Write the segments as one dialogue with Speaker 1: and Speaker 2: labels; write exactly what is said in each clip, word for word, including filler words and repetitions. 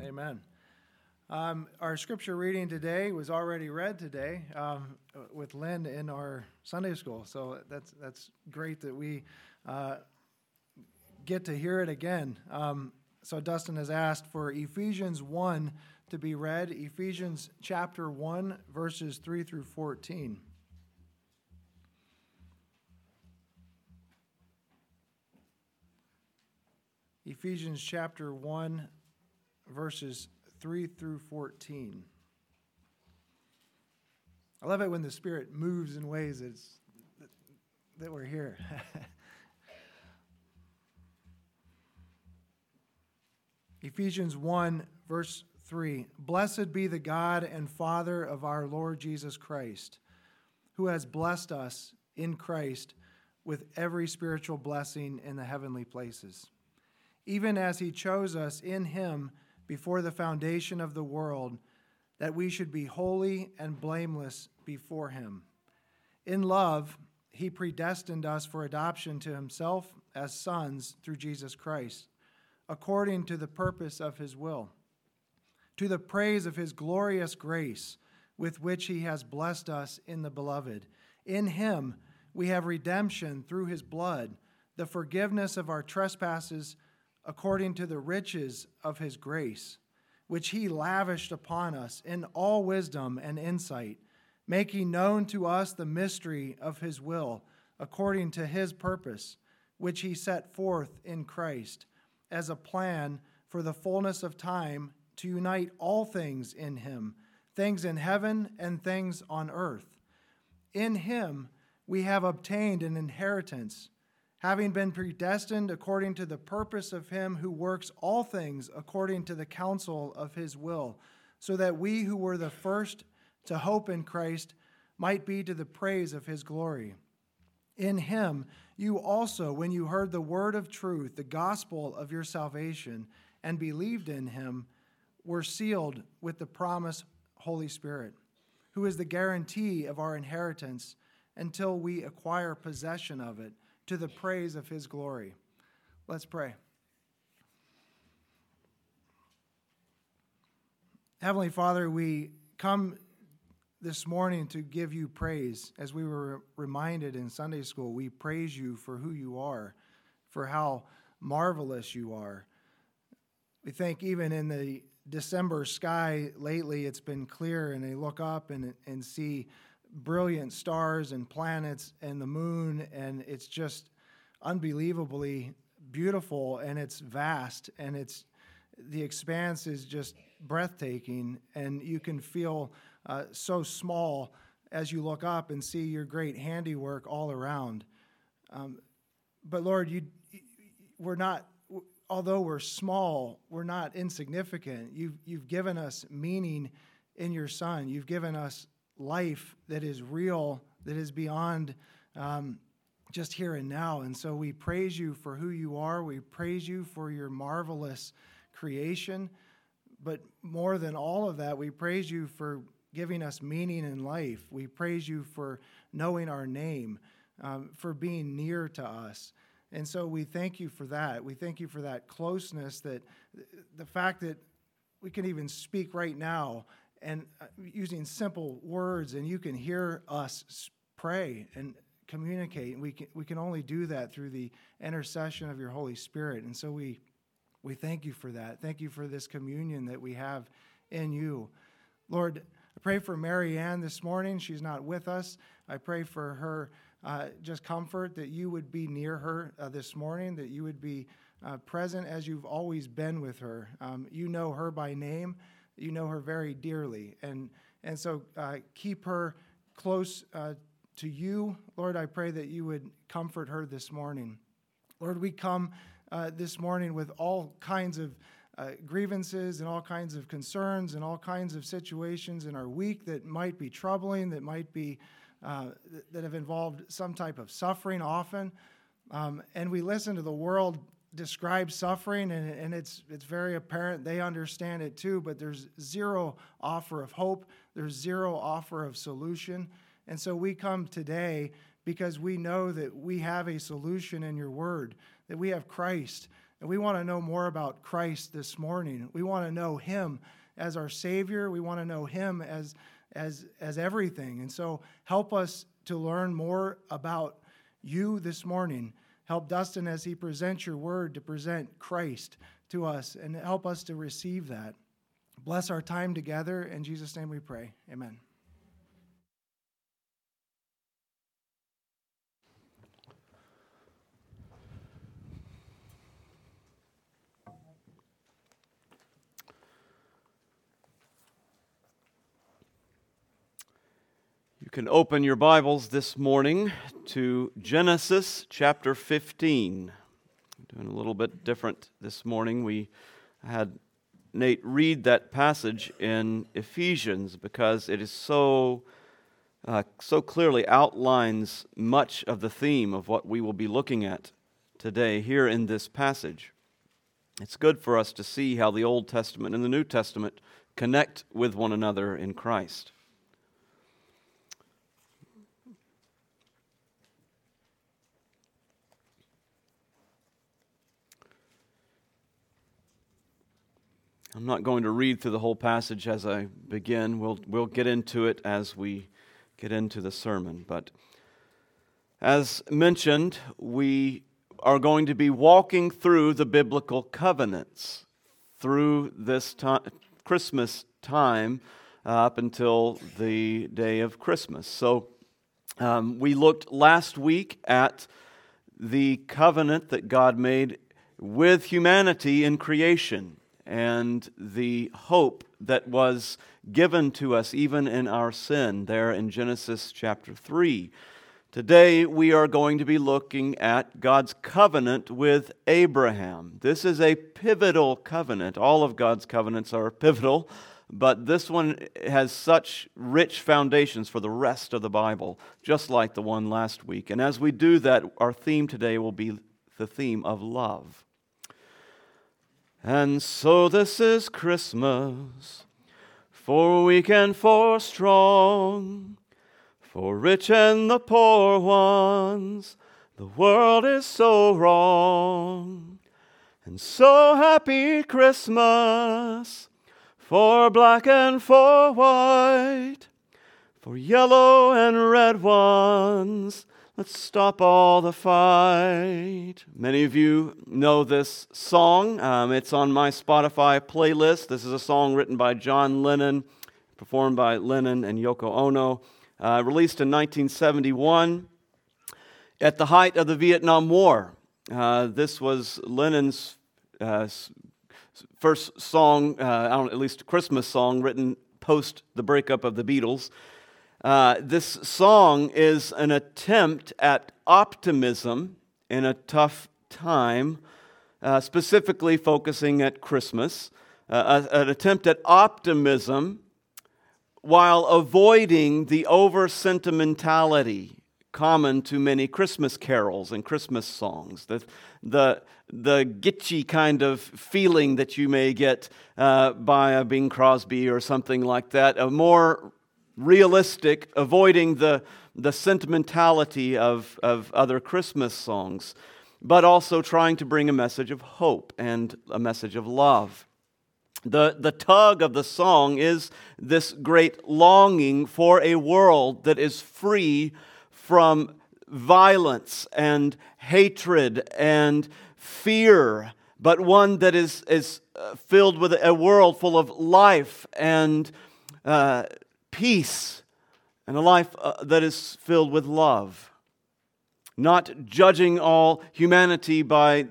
Speaker 1: Amen. Um, our scripture reading today was already read today um, with Lynn in our Sunday school. So that's that's great that we uh, get to hear it again. Um, so Dustin has asked for Ephesians one to be read, Ephesians chapter one, verses three through fourteen. Ephesians chapter one, verses three through fourteen. I love it when the Spirit moves in ways that's, that we're here. Ephesians one, verse three. Blessed be the God and Father of our Lord Jesus Christ, who has blessed us in Christ with every spiritual blessing in the heavenly places, even as he chose us in him before the foundation of the world, that we should be holy and blameless before him. In love, he predestined us for adoption to himself as sons through Jesus Christ, according to the purpose of his will, to the praise of his glorious grace, with which he has blessed us in the Beloved. In him we have redemption through his blood, the forgiveness of our trespasses, according to the riches of his grace, which he lavished upon us in all wisdom and insight, making known to us the mystery of his will, according to his purpose, which he set forth in Christ, as a plan for the fullness of time to unite all things in him, things in heaven and things on earth. In him we have obtained an inheritance, having been predestined according to the purpose of him who works all things according to the counsel of his will, so that we who were the first to hope in Christ might be to the praise of his glory. In him you also, when you heard the word of truth, the gospel of your salvation, and believed in him, were sealed with the promised Holy Spirit, who is the guarantee of our inheritance until we acquire possession of it, to the praise of his glory. Let's pray. Heavenly Father, we come this morning to give you praise. As we were reminded in Sunday school, we praise you for who you are, for how marvelous you are. We think even in the December sky lately, it's been clear, and they look up and, and see brilliant stars and planets and the moon, and it's just unbelievably beautiful, and it's vast, and it's the expanse is just breathtaking, and you can feel uh, so small as you look up and see your great handiwork all around. Um, but Lord, you, we're not, although we're small, we're not insignificant. You've, you've given us meaning in your Son. You've given us life that is real, that is beyond um, just here and now. And so we praise you for who you are. We praise you for your marvelous creation. But more than all of that, we praise you for giving us meaning in life. We praise you for knowing our name, um, for being near to us. And so we thank you for that. We thank you for that closeness, that the fact that we can even speak right now and using simple words, and you can hear us pray and communicate. And we can we can only do that through the intercession of your Holy Spirit. And so we we thank you for that. Thank you for this communion that we have in you. Lord, I pray for Mary Ann this morning. She's not with us. I pray for her uh, just comfort, that you would be near her uh, this morning, that you would be uh, present as you've always been with her. Um, you know her by name. You know her very dearly. And and so uh, keep her close uh, to you. Lord, I pray that you would comfort her this morning. Lord, we come uh, this morning with all kinds of uh, grievances and all kinds of concerns and all kinds of situations in our week that might be troubling, that might be, uh, that have involved some type of suffering often. Um, and we listen to the world describe suffering, and, and it's it's very apparent they understand it too, but there's zero offer of hope. There's zero offer of solution. And so we come today because we know that we have a solution in your word, that we have Christ, And we want to know more about Christ this morning. We want to know Him as our Savior. We want to know Him as, as, as everything. And so help us to learn more about You this morning. Help Dustin as he presents Your word to present Christ to us, and help us to receive that. Bless our time together. In Jesus' name we pray. Amen.
Speaker 2: You can open your Bibles this morning to Genesis chapter fifteen. We're doing a little bit different this morning. We had Nate read that passage in Ephesians because it is so uh, so clearly outlines much of the theme of what we will be looking at today here in this passage. It's good for us to see how the Old Testament and the New Testament connect with one another in Christ. I'm not going to read through the whole passage as I begin. We'll, we'll get into it as we get into the sermon. But as mentioned, we are going to be walking through the biblical covenants through this time, Christmas time uh, up until the day of Christmas. So um, we looked last week at the covenant that God made with humanity in creation, and the hope that was given to us even in our sin there in Genesis chapter three. Today we are going to be looking at God's covenant with Abraham. This is a pivotal covenant. All of God's covenants are pivotal, but this one has such rich foundations for the rest of the Bible, just like the one last week. And as we do that, our theme today will be the theme of love. And so this is Christmas, for weak and for strong, for rich and the poor ones. The world is so wrong. And so happy Christmas, for black and for white, for yellow and red ones. Let's stop all the fight. Many of you know this song. Um, it's on my Spotify playlist. This is a song written by John Lennon, performed by Lennon and Yoko Ono, uh, released in nineteen seventy-one at the height of the Vietnam War. Uh, this was Lennon's uh, first song, uh, I don't, at least Christmas song, written post the breakup of the Beatles. Uh, this song is an attempt at optimism in a tough time, uh, specifically focusing at Christmas, uh, an attempt at optimism while avoiding the over-sentimentality common to many Christmas carols and Christmas songs, the, the, the gitchy kind of feeling that you may get uh, by a Bing Crosby or something like that, a more realistic, avoiding the, the sentimentality of, of other Christmas songs, but also trying to bring a message of hope and a message of love. The, the tug of the song is this great longing for a world that is free from violence and hatred and fear, but one that is, is filled with a world full of life and uh, peace, and a life uh, that is filled with love. Not judging all humanity by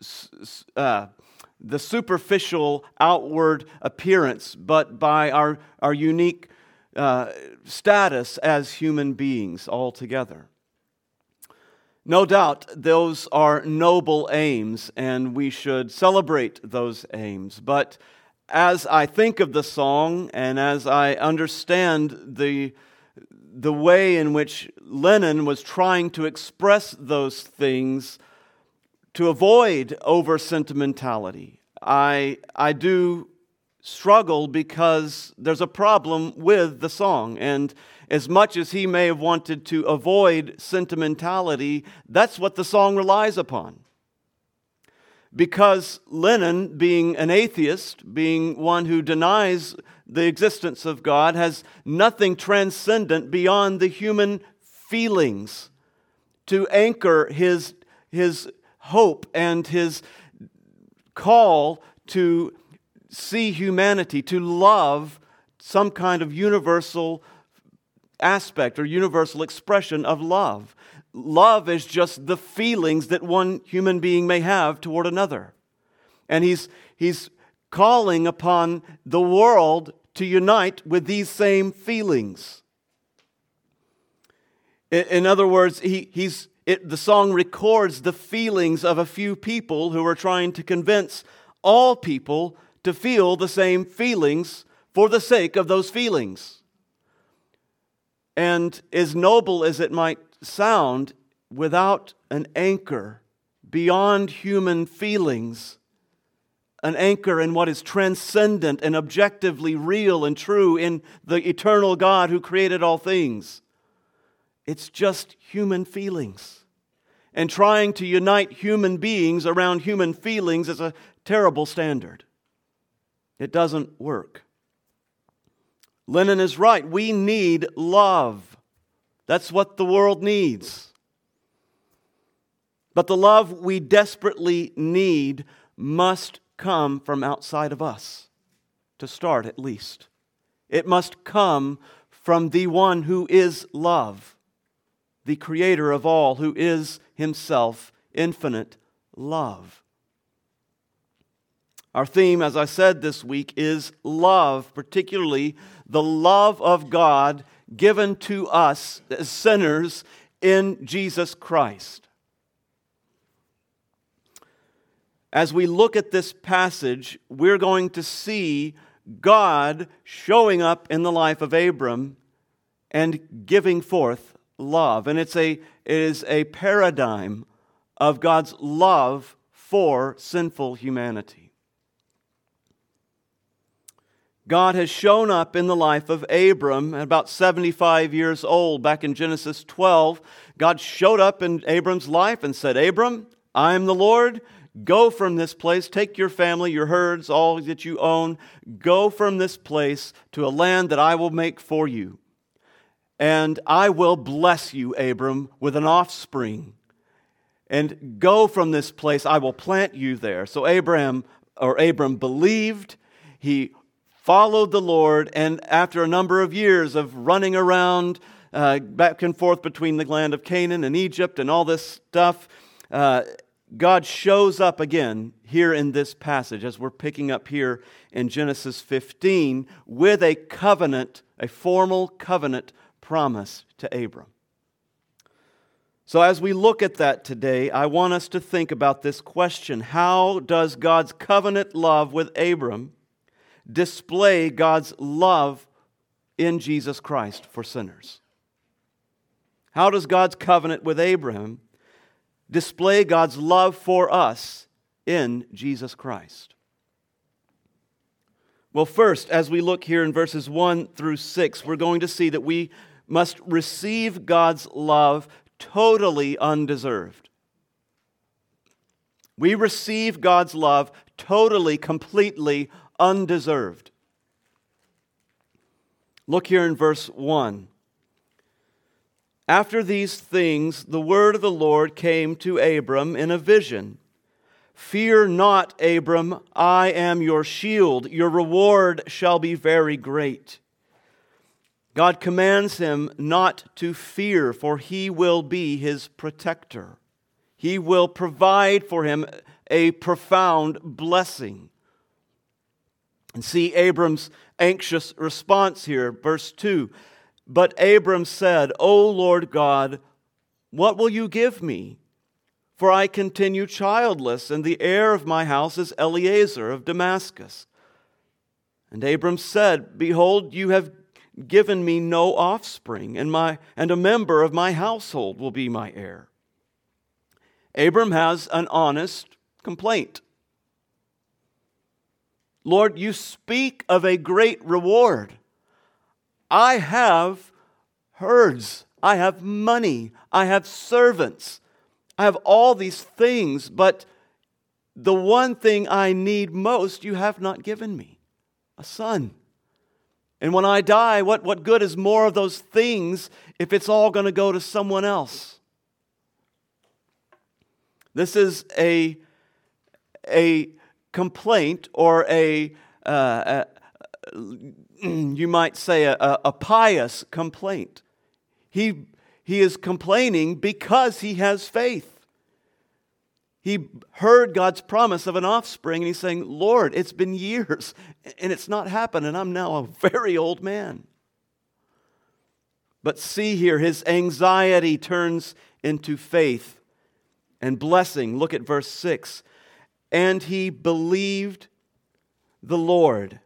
Speaker 2: uh, the superficial outward appearance, but by our, our unique uh, status as human beings altogether. No doubt those are noble aims, and we should celebrate those aims, but as I think of the song and as I understand the, the way in which Lennon was trying to express those things to avoid over-sentimentality, I, I do struggle because there's a problem with the song. And as much as he may have wanted to avoid sentimentality, that's what the song relies upon. because Lennon, being an atheist, being one who denies the existence of God, has nothing transcendent beyond the human feelings to anchor his, his hope and his call to see humanity, to love some kind of universal aspect or universal expression of love. Love is just the feelings that one human being may have toward another. And he's, he's calling upon the world to unite with these same feelings. In, in other words, he, he's, it, the song records the feelings of a few people who are trying to convince all people to feel the same feelings for the sake of those feelings. And as noble as it might sound, without an anchor beyond human feelings, an anchor in what is transcendent and objectively real and true in the eternal God who created all things, it's just human feelings. And trying to unite human beings around human feelings is a terrible standard. It doesn't work. Lennon is right. We need love. That's what the world needs. But the love we desperately need must come from outside of us, to start at least. It must come from the one who is love, the creator of all, who is himself infinite love. Our theme, as I said this week, is love, particularly the love of God given to us as sinners in Jesus Christ. As we look at this passage, we're going to see God showing up in the life of Abram and giving forth love. And it's a, it is a paradigm of God's love for sinful humanity. God has shown up in the life of Abram at about seventy-five years old. Back in Genesis twelve, God showed up in Abram's life and said, Abram, I am the Lord. Go from this place, take your family, your herds, all that you own, go from this place to a land that I will make for you. And I will bless you, Abram, with an offspring. And go from this place, I will plant you there. So Abraham, or Abram believed, he followed the Lord, and after a number of years of running around uh, back and forth between the land of Canaan and Egypt and all this stuff, uh, God shows up again here in this passage, as we're picking up here in Genesis fifteen, with a covenant, a formal covenant promise to Abram. So as we look at that today, I want us to think about this question: how does God's covenant love with Abram display God's love in Jesus Christ for sinners? How does God's covenant with Abraham display God's love for us in Jesus Christ? Well, first, as we look here in verses one through six, we're going to see that we must receive God's love totally undeserved. We receive God's love totally, completely undeserved. Look here in verse one. After these things, the word of the Lord came to Abram in a vision. Fear not, Abram, I am your shield. Your reward shall be very great. God commands him not to fear, for he will be his protector. He will provide for him a profound blessing. And see Abram's anxious response here, verse two. But Abram said, O Lord God, what will you give me? For I continue childless, and the heir of my house is Eliezer of Damascus. And Abram said, Behold, you have given me no offspring, and my and a member of my household will be my heir. Abram has an honest complaint. Lord, you speak of a great reward. I have herds, I have money, I have servants, I have all these things, but the one thing I need most you have not given me, a son. And when I die, what, what good is more of those things if it's all going to go to someone else? This is a, a complaint or a, uh, a you might say a, a pious complaint. He, he is complaining because he has faith. He heard God's promise of an offspring, and he's saying, Lord, it's been years, and it's not happened, and I'm now a very old man. But see here, his anxiety turns into faith and blessing. Look at verse six. And he believed the Lord.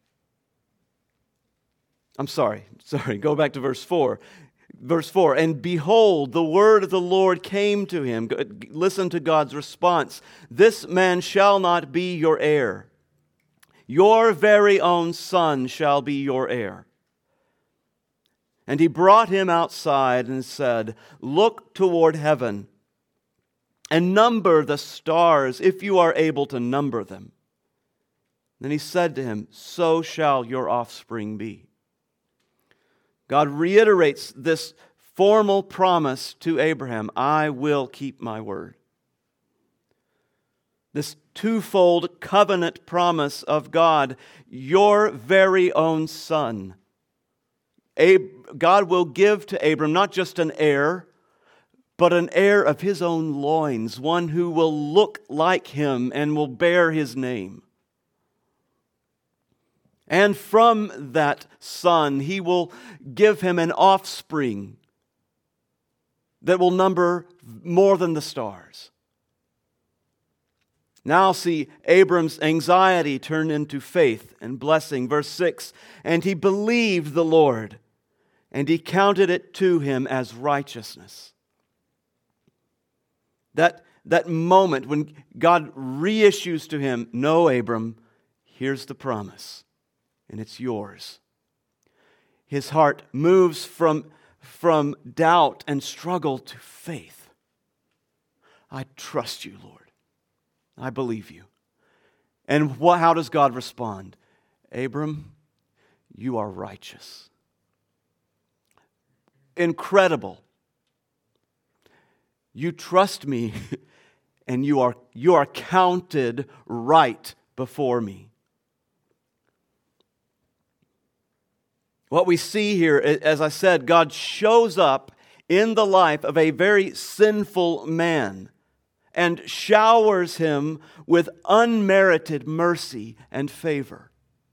Speaker 2: I'm sorry, sorry, go back to verse four. Verse four, and behold, the word of the Lord came to him. Listen to God's response. This man shall not be your heir. Your very own son shall be your heir. And he brought him outside and said, look toward heaven and number the stars, if you are able to number them. Then he said to him, so shall your offspring be. God reiterates this formal promise to Abraham, I will keep my word. This twofold covenant promise of God, your very own son. God will give to Abram not just an heir, but an heir of his own loins, one who will look like him and will bear his name. And from that son, he will give him an offspring that will number more than the stars. Now see Abram's anxiety turn into faith and blessing. Verse six, and he believed the Lord, and he counted it to him as righteousness. That, that moment when God reissues to him, no, Abram, here's the promise. And it's yours. His heart moves from, from doubt and struggle to faith. I trust you, Lord. I believe you. And what, how does God respond? Abram, you are righteous. Incredible. You trust me, and you are, you are counted right before me. What we see here, as I said, God shows up in the life of a very sinful man and showers him with unmerited mercy and favor.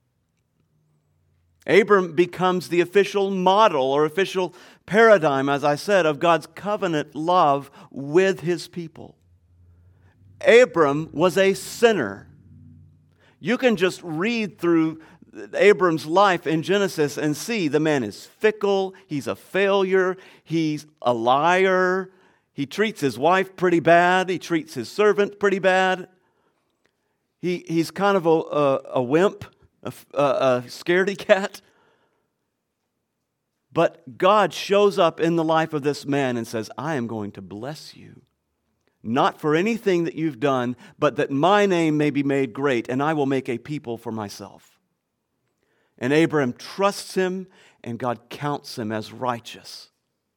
Speaker 2: Abram becomes the official model or official paradigm, as I said, of God's covenant love with his people. Abram was a sinner. You can just read through Abram's life in Genesis and see the man is fickle, he's a failure, he's a liar, he treats his wife pretty bad, he treats his servant pretty bad. He, he's kind of a, a, a wimp, a, a, a scaredy cat. But God shows up in the life of this man and says, I am going to bless you. Not for anything that you've done, but that my name may be made great, and I will make a people for myself. And Abraham trusts him, and God counts him as righteous.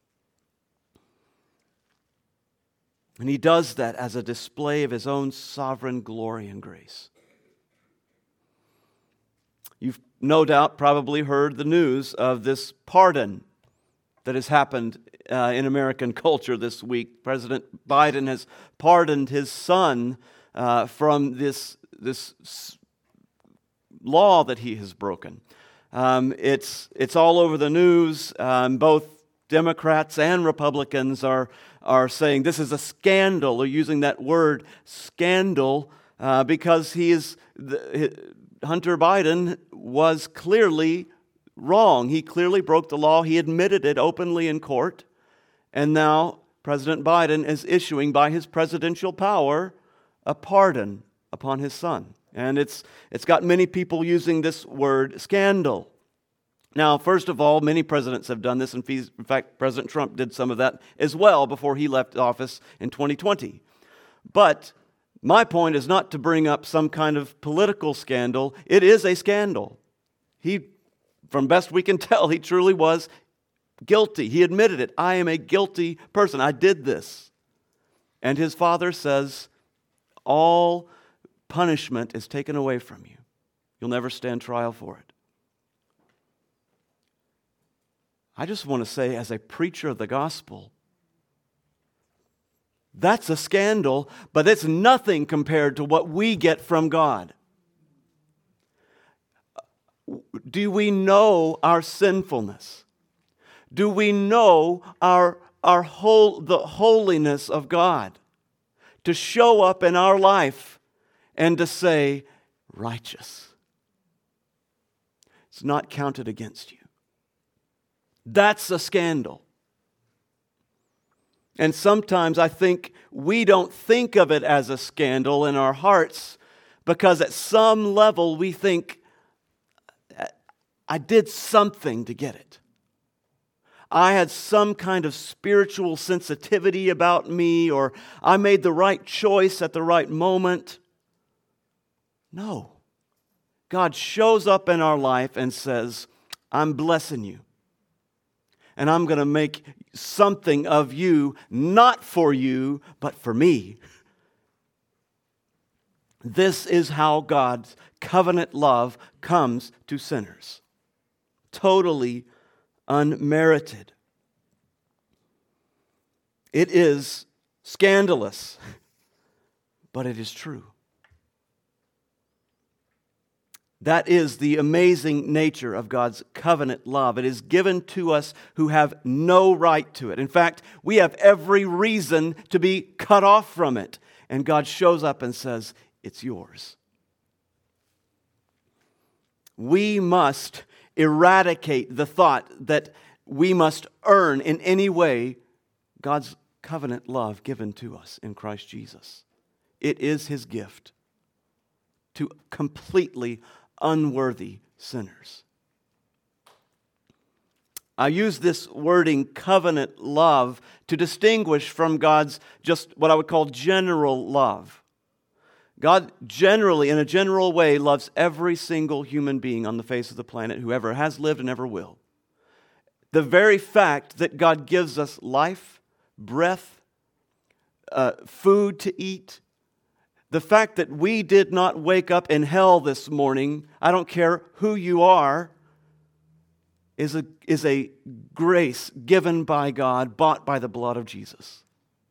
Speaker 2: And he does that as a display of his own sovereign glory and grace. You've no doubt probably heard the news of this pardon that has happened uh, in American culture this week. President Biden has pardoned his son uh, from this, this law that he has broken. Um, it's, it's all over the news. Um, both Democrats and Republicans are, are saying this is a scandal, or using that word scandal, uh, because he is the, Hunter Biden was clearly wrong. He clearly broke the law. He admitted it openly in court. And now President Biden is issuing by his presidential power a pardon upon his son. And it's it's got many people using this word scandal. Now, first of all, many presidents have done this. In fact, President Trump did some of that as well before he left office in twenty twenty. But My point is not to bring up some kind of political scandal. It is a scandal. He, from best we can tell, he truly was guilty. He admitted it. I am a guilty person. I did this. And his father says, all punishment is taken away from you. You'll never stand trial for it. I just want to say, as a preacher of the gospel, that's a scandal, but it's nothing compared to what we get from God. Do we know our sinfulness? Do we know our, our whole, the holiness of God to show up in our life and to say, righteous? It's not counted against you. That's a scandal. And sometimes I think we don't think of it as a scandal in our hearts because at some level we think, I did something to get it. I had some kind of spiritual sensitivity about me, or I made the right choice at the right moment. No. God shows up in our life and says, I'm blessing you. And I'm going to make something of you, not for you, but for me. This is how God's covenant love comes to sinners. Totally unmerited. It is scandalous, but it is true. That is the amazing nature of God's covenant love. It is given to us who have no right to it. In fact, we have every reason to be cut off from it. And God shows up and says, it's yours. We must eradicate the thought that we must earn in any way God's covenant love given to us in Christ Jesus. It is His gift to completely unworthy sinners. I use this wording covenant love to distinguish from God's just what I would call general love. God generally, in a general way, loves every single human being on the face of the planet who ever has lived and ever will. The very fact that God gives us life, breath, uh, food to eat, the fact that we did not wake up in hell this morning, I don't care who you are, is a, is a grace given by God, bought by the blood of Jesus.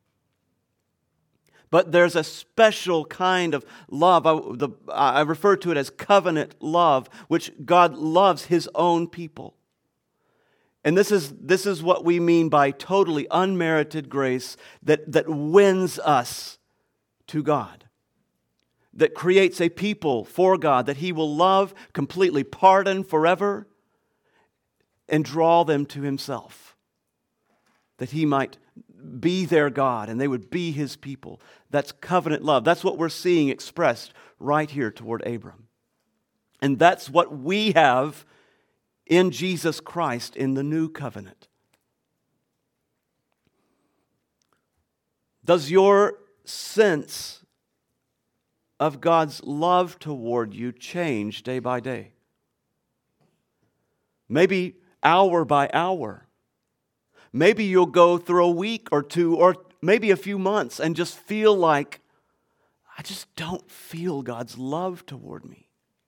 Speaker 2: But there's a special kind of love. I, the, I refer to it as covenant love, which God loves His own people. And this is, this is what we mean by totally unmerited grace that, that wins us to God. That creates a people for God that He will love, completely pardon forever, and draw them to Himself. That He might be their God and they would be His people. That's covenant love. That's what we're seeing expressed right here toward Abram. And that's what we have in Jesus Christ in the new covenant. Does your sense of God's love toward you change day by day? Maybe hour by hour. Maybe you'll go through a week or two or maybe a few months and just feel like, I just don't feel God's love toward me.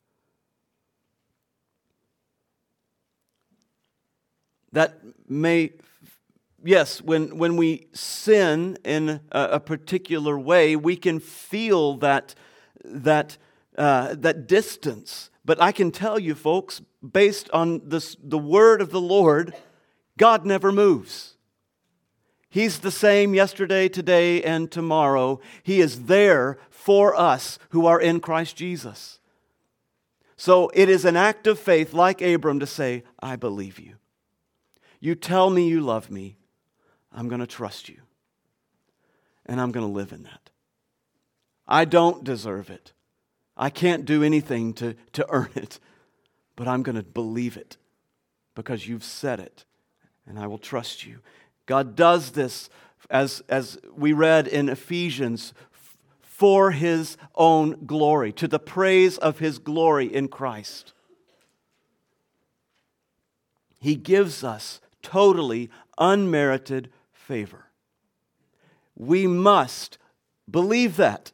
Speaker 2: That may, yes, when, when we sin in a, a particular way, we can feel that, that, uh, that distance. But I can tell you, folks, based on this, the word of the Lord, God never moves. He's the same yesterday, today, and tomorrow. He is there for us who are in Christ Jesus. So it is an act of faith, like Abram, to say, I believe you. You tell me you love me. I'm going to trust you. And I'm going to live in that. I don't deserve it. I can't do anything to, to earn it. But I'm going to believe it because you've said it. And I will trust you. God does this, as, as we read in Ephesians, for His own glory, to the praise of His glory in Christ. He gives us totally unmerited favor. We must believe that.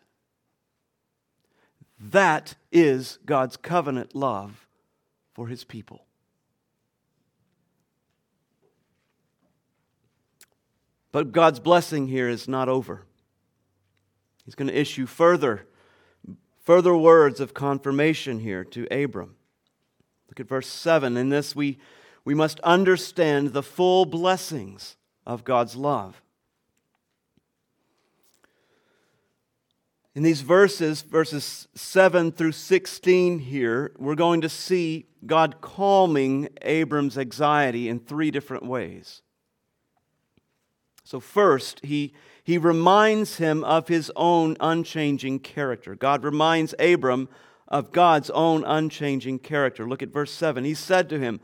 Speaker 2: That is God's covenant love for His people. But God's blessing here is not over. He's going to issue further, further words of confirmation here to Abram. Look at verse seven. In this we, we must understand the full blessings of God's love. In these verses, verses seven through sixteen here, we're going to see God calming Abram's anxiety in three different ways. So first, he, he reminds him of His own unchanging character. God reminds Abram of God's own unchanging character. Look at verse seven. He said to him,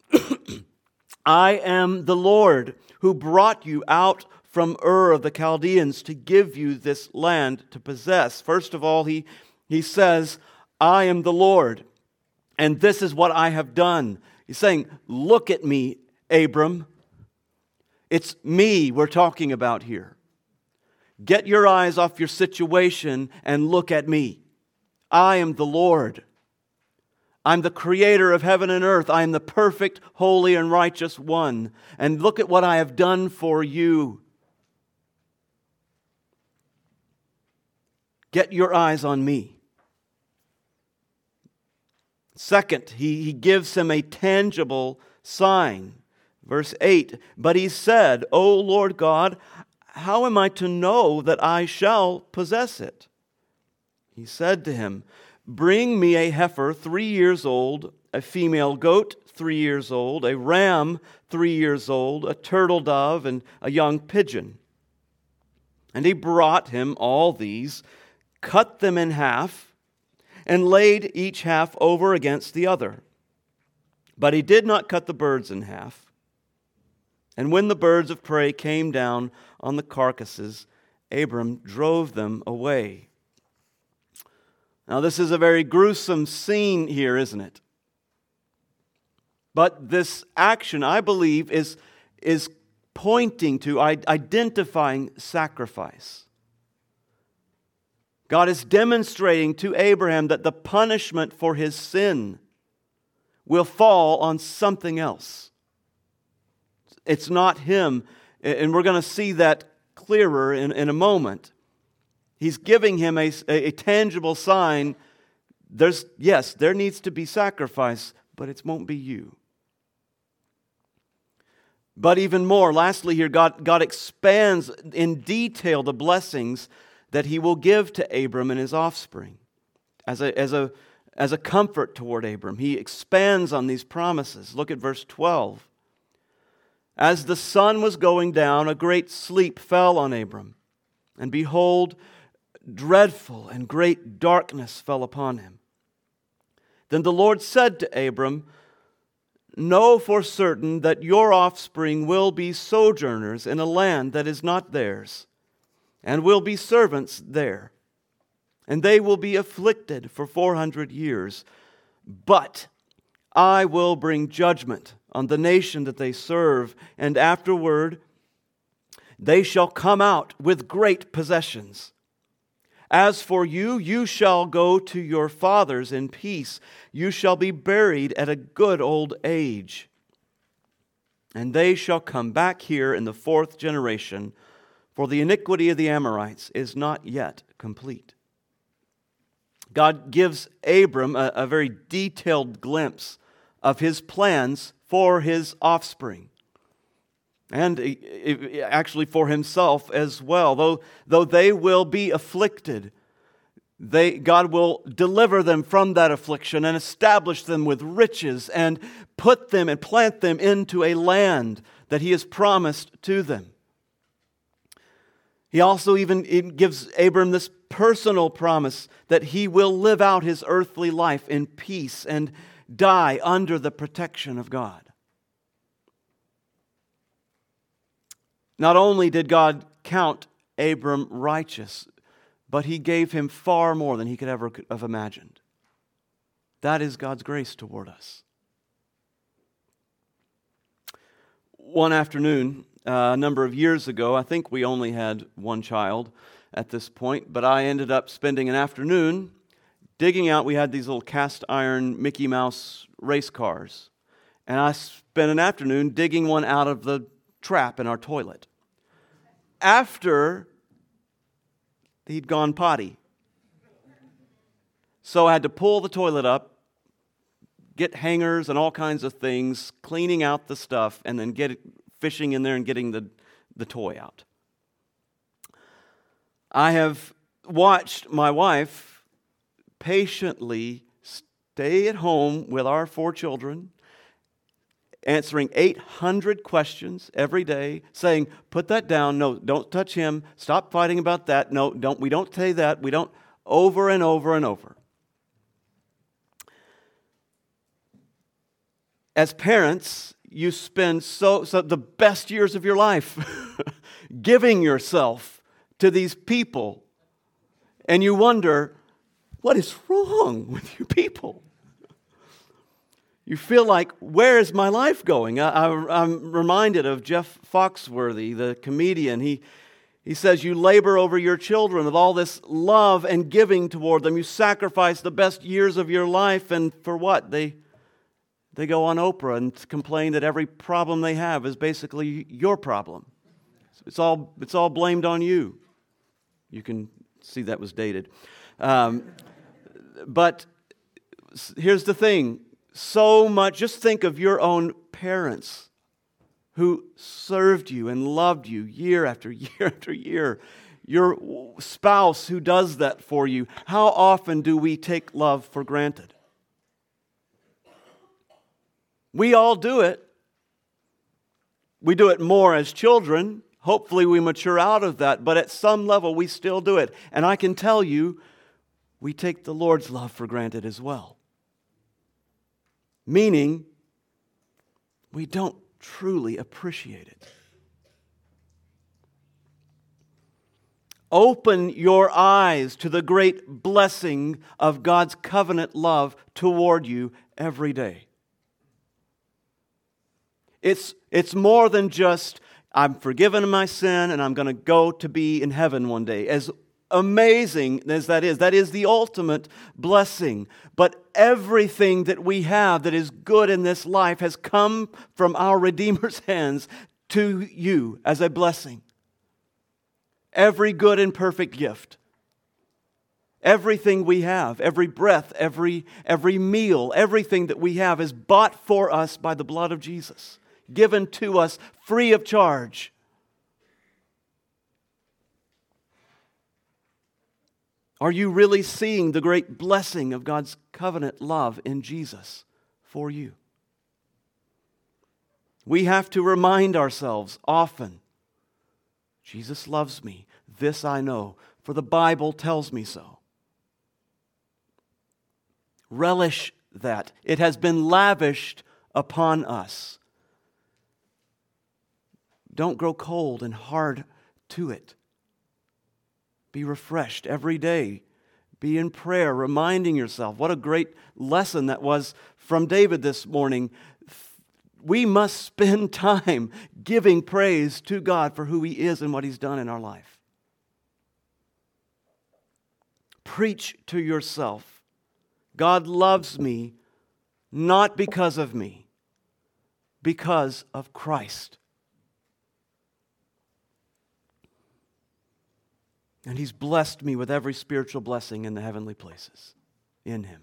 Speaker 2: I am the Lord who brought you out from Ur of the Chaldeans to give you this land to possess. First of all, he, he says, I am the Lord, and this is what I have done. He's saying, look at me, Abram. It's me we're talking about here. Get your eyes off your situation and look at me. I am the Lord. I'm the creator of heaven and earth. I am the perfect, holy, and righteous one. And look at what I have done for you. Get your eyes on me. Second, he, he gives him a tangible sign. Verse eight, but he said, O Lord God, how am I to know that I shall possess it? He said to him, bring me a heifer three years old, a female goat three years old, a ram three years old, a turtle dove, and a young pigeon. And he brought him all these, cut them in half, and laid each half over against the other. But he did not cut the birds in half. And when the birds of prey came down on the carcasses, Abram drove them away. Now, this is a very gruesome scene here, isn't it? But this action, I believe, is, is pointing to, identifying sacrifice. God is demonstrating to Abraham that the punishment for his sin will fall on something else. It's not him, and we're going to see that clearer in, in a moment. He's giving him a, a tangible sign. There's, yes, there needs to be sacrifice, but it won't be you. But even more, lastly here, God, God expands in detail the blessings that He will give to Abram and his offspring as a, as a, as a comfort toward Abram. He expands on these promises. Look at verse twelve. As the sun was going down, a great sleep fell on Abram, and behold, dreadful and great darkness fell upon him. Then the Lord said to Abram, know for certain that your offspring will be sojourners in a land that is not theirs, and will be servants there. And they will be afflicted for four hundred years. But I will bring judgment on the nation that they serve, and afterward they shall come out with great possessions. As for you, you shall go to your fathers in peace. You shall be buried at a good old age. And they shall come back here in the fourth generation, for the iniquity of the Amorites is not yet complete. God gives Abram a, a very detailed glimpse of His plans for his offspring, and actually for himself as well. Though, though they will be afflicted, they, God will deliver them from that affliction and establish them with riches and put them and plant them into a land that He has promised to them. He also even gives Abram this personal promise that he will live out his earthly life in peace and die under the protection of God. Not only did God count Abram righteous, but He gave him far more than he could ever have imagined. That is God's grace toward us. One afternoon, uh, a number of years ago, I think we only had one child at this point, but I ended up spending an afternoon digging out. We had these little cast iron Mickey Mouse race cars, and I spent an afternoon digging one out of the trap in our toilet after he'd gone potty. So I had to pull the toilet up, get hangers and all kinds of things, cleaning out the stuff, and then get it, fishing in there and getting the, the toy out. I have watched my wife patiently stay at home with our four children, answering eight hundred questions every day, saying, put that down, no, don't touch him, stop fighting about that, no, don't, we don't say that, we don't, over and over and over. As parents, you spend so, so the best years of your life giving yourself to these people, and you wonder, what is wrong with you people? You feel like, where is my life going? I, I, I'm reminded of Jeff Foxworthy, the comedian. He, he says, you labor over your children with all this love and giving toward them. You sacrifice the best years of your life, and for what? They, they go on Oprah and complain that every problem they have is basically your problem. It's all, it's all blamed on you. You can see that was dated. Um, but here's the thing. So much, just think of your own parents who served you and loved you year after year after year. Your spouse who does that for you. How often do we take love for granted? We all do it. We do it more as children. Hopefully we mature out of that, but at some level we still do it. And I can tell you, we take the Lord's love for granted as well. Meaning, we don't truly appreciate it. Open your eyes to the great blessing of God's covenant love toward you every day. It's, it's more than just, I'm forgiven of my sin and I'm going to go to be in heaven one day. As amazing as that is, that is the ultimate blessing. But everything that we have that is good in this life has come from our Redeemer's hands to you as a blessing. Every good and perfect gift. Everything we have, every breath, every, every meal, everything that we have is bought for us by the blood of Jesus, given to us free of charge. Are you really seeing the great blessing of God's covenant love in Jesus for you? We have to remind ourselves often, Jesus loves me. This I know, for the Bible tells me so. Relish that. It has been lavished upon us. Don't grow cold and hard to it. Be refreshed every day. Be in prayer, reminding yourself. What a great lesson that was from David this morning. We must spend time giving praise to God for who He is and what He's done in our life. Preach to yourself. God loves me not because of me, because of Christ. And He's blessed me with every spiritual blessing in the heavenly places in Him.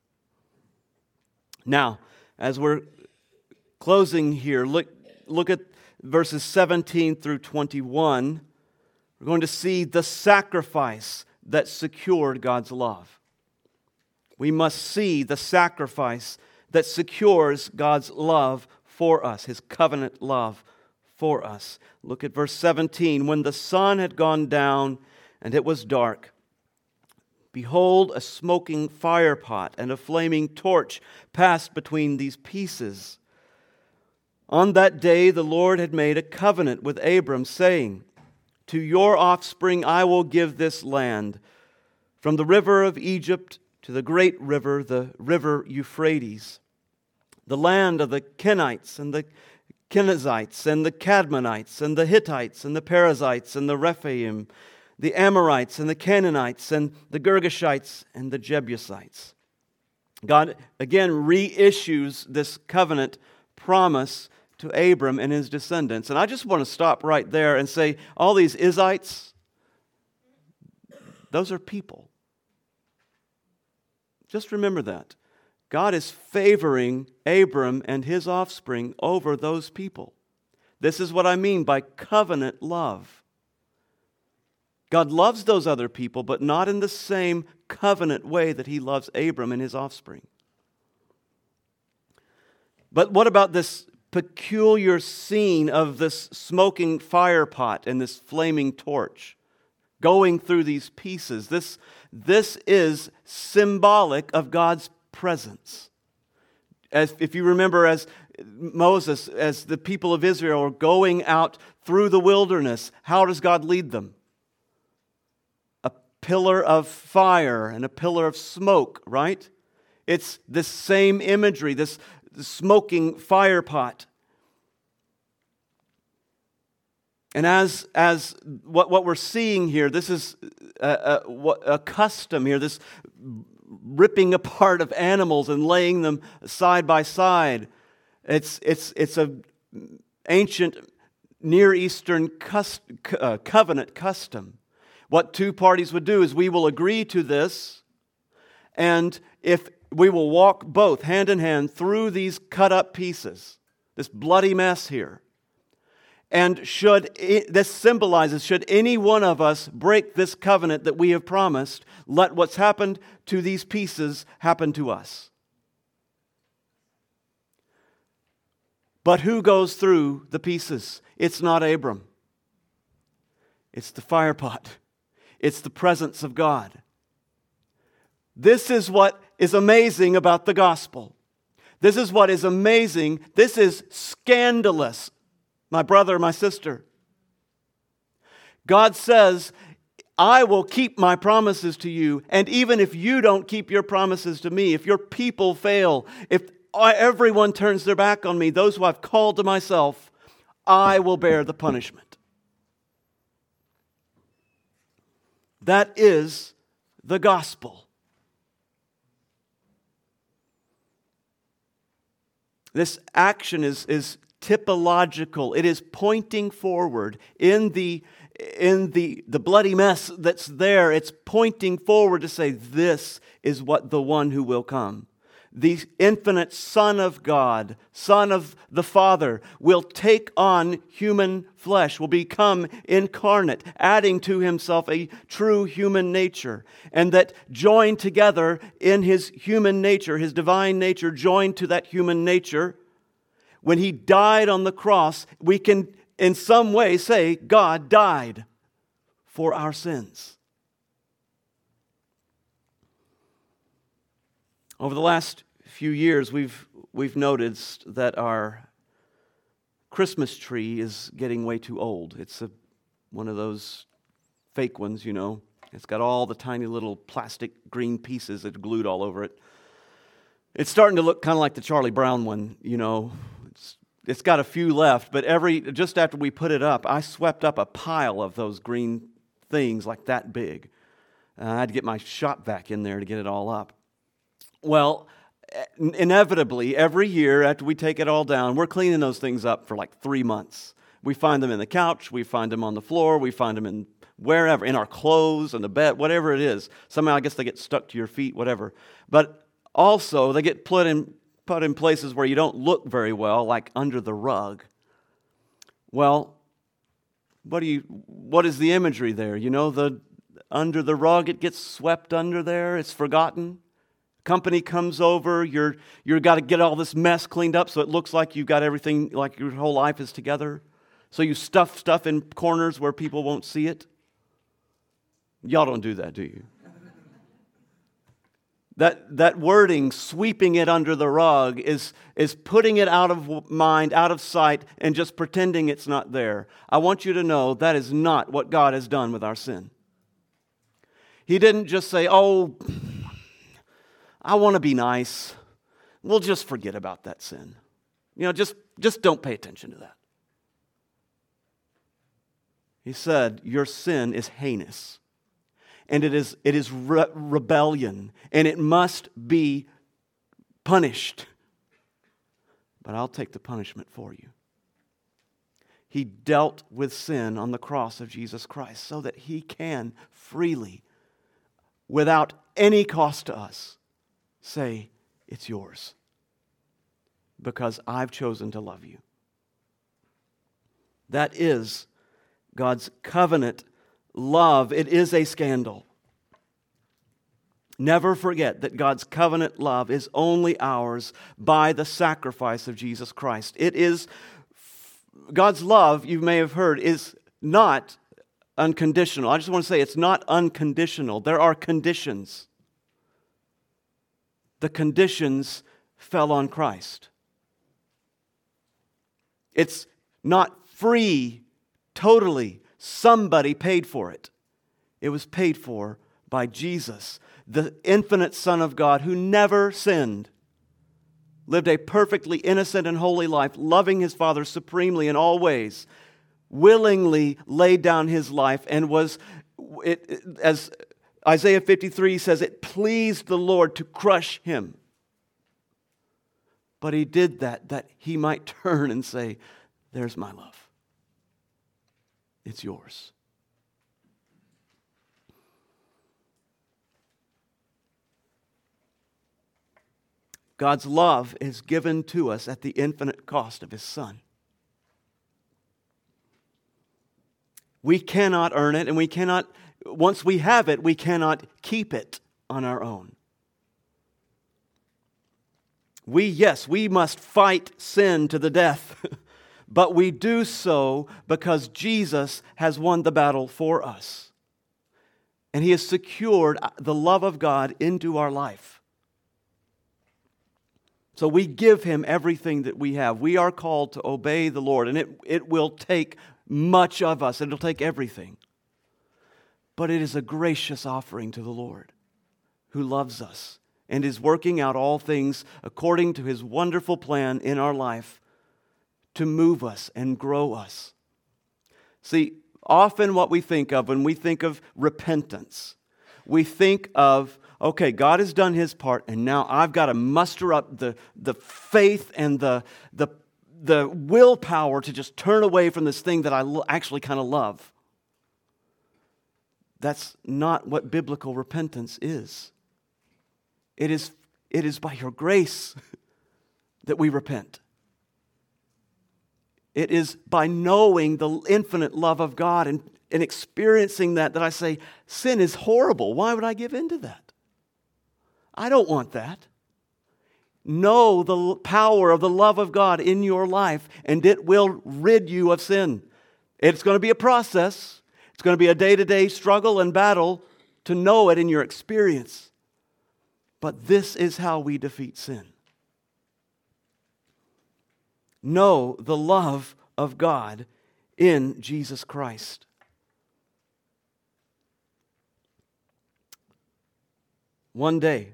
Speaker 2: Now, as we're closing here, look, look at verses seventeen through twenty-one. We're going to see the sacrifice that secured God's love. We must see the sacrifice that secures God's love for us, His covenant love for us. Look at verse seventeen. When the sun had gone down and it was dark, behold, a smoking firepot and a flaming torch passed between these pieces. On that day the Lord had made a covenant with Abram, saying, to your offspring I will give this land, from the river of Egypt to the great river, the river Euphrates, the land of the Kenites and the Kenizzites and the Cadmonites and the Hittites and the Perizzites and the Rephaim, the Amorites and the Canaanites and the Girgashites and the Jebusites. God again reissues this covenant promise to Abram and his descendants. And I just want to stop right there and say, all these Izzites, those are people. Just remember that. God is favoring Abram and his offspring over those people. This is what I mean by covenant love. God loves those other people, but not in the same covenant way that He loves Abram and his offspring. But what about this peculiar scene of this smoking fire pot and this flaming torch going through these pieces? This, this is symbolic of God's presence. As if you remember, as Moses, as the people of Israel are going out through the wilderness, how does God lead them? A pillar of fire and a pillar of smoke, right? It's this same imagery, this smoking fire pot. And as as what, what we're seeing here, this is a, a, a custom here, this ripping apart of animals and laying them side by side. It's it's it's a ancient Near Eastern cust, uh, covenant custom. What two parties would do is we will agree to this, and if we will walk both hand in hand through these cut up pieces, this bloody mess here. And should it, this symbolizes, should any one of us break this covenant that we have promised, let what's happened to these pieces happen to us. But who goes through the pieces? It's not Abram. It's the fire pot. It's the presence of God. This is what is amazing about the gospel. This is what is amazing. This is scandalous. My brother, my sister. God says, I will keep my promises to you, and even if you don't keep your promises to me, if your people fail, if everyone turns their back on me, those who I've called to myself, I will bear the punishment. That is the gospel. This action is, is typological. It is pointing forward in the in the, the bloody mess that's there. It's pointing forward to say, this is what the one who will come. The infinite Son of God, Son of the Father, will take on human flesh, will become incarnate, adding to Himself a true human nature. And that joined together in His human nature, His divine nature joined to that human nature, when He died on the cross, we can in some way say God died for our sins. Over the last few years, we've we've noticed that our Christmas tree is getting way too old. It's a, one of those fake ones, you know. It's got all the tiny little plastic green pieces that are glued all over it. It's starting to look kind of like the Charlie Brown one, you know. It's it's got a few left, but every just after we put it up, I swept up a pile of those green things like that big. Uh, I had to get my shop vac in there to get it all up. Well, inevitably, every year after we take it all down, we're cleaning those things up for like three months. We find them in the couch, we find them on the floor, we find them in wherever, in our clothes, in the bed, whatever it is. Somehow I guess they get stuck to your feet, whatever. But also they get put in put in places where you don't look very well, like under the rug. Well, what do you what is the imagery there? You know, the under the rug, it gets swept under there, it's forgotten. Company comes over, you're you've got to get all this mess cleaned up so it looks like you've got everything, like your whole life is together. So you stuff stuff in corners where people won't see it. Y'all don't do that, do you? That, that wording, sweeping it under the rug, is, is putting it out of mind, out of sight, and just pretending it's not there. I want you to know that is not what God has done with our sin. He didn't just say, oh, I want to be nice. We'll just forget about that sin. You know, just, just don't pay attention to that. He said, your sin is heinous. And it is, it is re- rebellion, and it must be punished. But I'll take the punishment for you. He dealt with sin on the cross of Jesus Christ so that He can freely, without any cost to us, say, it's yours. Because I've chosen to love you. That is God's covenant love. It is a scandal. Never forget that God's covenant love is only ours by the sacrifice of Jesus Christ. It is, God's love, you may have heard, is not unconditional. I just want to say it's not unconditional. There are conditions. The conditions fell on Christ. It's not free, totally. Somebody paid for it. It was paid for by Jesus, the infinite Son of God who never sinned, lived a perfectly innocent and holy life, loving His Father supremely in all ways, willingly laid down His life, and was, it, it, as Isaiah fifty-three says, it pleased the Lord to crush Him. But He did that, that He might turn and say, there's my love. It's yours. God's love is given to us at the infinite cost of His Son. We cannot earn it, and we cannot, once we have it, we cannot keep it on our own. We, yes, we must fight sin to the death. But we do so because Jesus has won the battle for us. And He has secured the love of God into our life. So we give Him everything that we have. We are called to obey the Lord, and it, it will take much of us. It'll take everything. But it is a gracious offering to the Lord who loves us and is working out all things according to His wonderful plan in our life, to move us and grow us. See, often what we think of when we think of repentance, we think of, okay, God has done His part, and now I've got to muster up the, the faith and the, the, the willpower to just turn away from this thing that I lo- actually kind of love. That's not what biblical repentance is. It is, it is by your grace that we repent. It is by knowing the infinite love of God and, and experiencing that that I say, sin is horrible. Why would I give in to that? I don't want that. Know the power of the love of God in your life, and it will rid you of sin. It's going to be a process. It's going to be a day-to-day struggle and battle to know it in your experience. But this is how we defeat sin. Know the love of God in Jesus Christ. One day,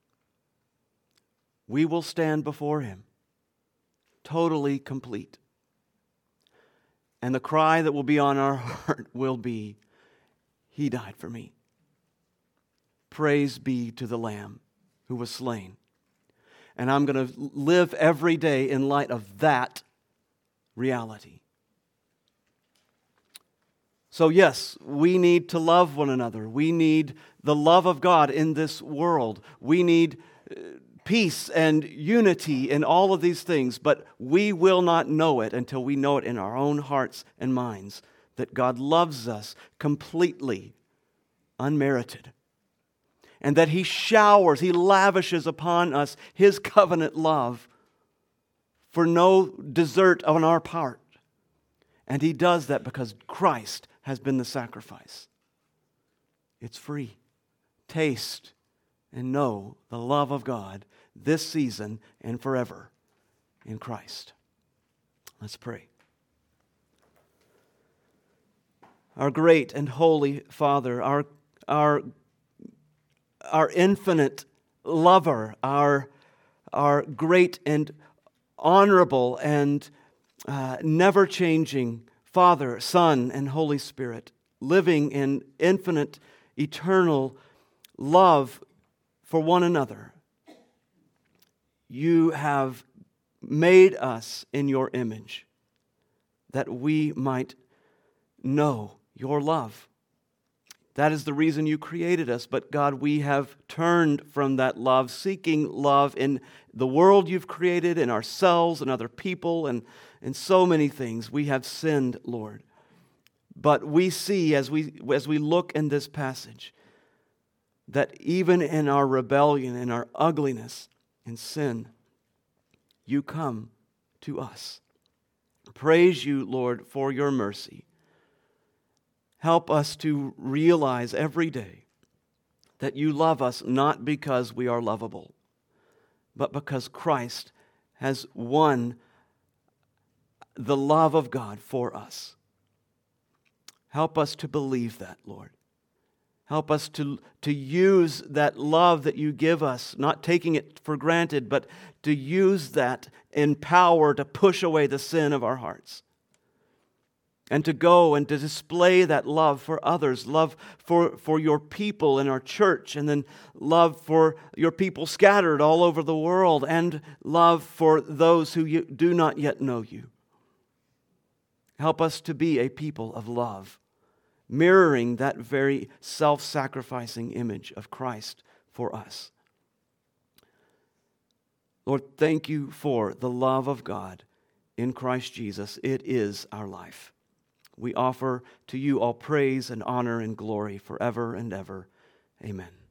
Speaker 2: we will stand before Him, totally complete. And the cry that will be on our heart will be, He died for me. Praise be to the Lamb who was slain. And I'm going to live every day in light of that reality. So yes, we need to love one another. We need the love of God in this world. We need peace and unity in all of these things, but we will not know it until we know it in our own hearts and minds, that God loves us completely, unmerited. And that He showers, He lavishes upon us His covenant love for no desert on our part. And He does that because Christ has been the sacrifice. It's free. Taste and know the love of God this season and forever in Christ. Let's pray. Our great and holy Father, our, our, our infinite lover, our, our great and honorable and uh, never-changing Father, Son, and Holy Spirit, living in infinite, eternal love for one another. You have made us in your image that we might know your love. That is the reason you created us. But God, we have turned from that love, seeking love in the world you've created, in ourselves and other people, and, and so many things. We have sinned, Lord. But we see as we, as we look in this passage that even in our rebellion, in our ugliness and sin, you come to us. Praise you, Lord, for your mercy. Help us to realize every day that you love us not because we are lovable, but because Christ has won the love of God for us. Help us to believe that, Lord. Help us to, to use that love that you give us, not taking it for granted, but to use that in power to push away the sin of our hearts. And to go and to display that love for others, love for, for your people in our church, and then love for your people scattered all over the world, and love for those who you do not yet know you. Help us to be a people of love, mirroring that very self-sacrificing image of Christ for us. Lord, thank you for the love of God in Christ Jesus. It is our life. We offer to you all praise and honor and glory forever and ever. Amen.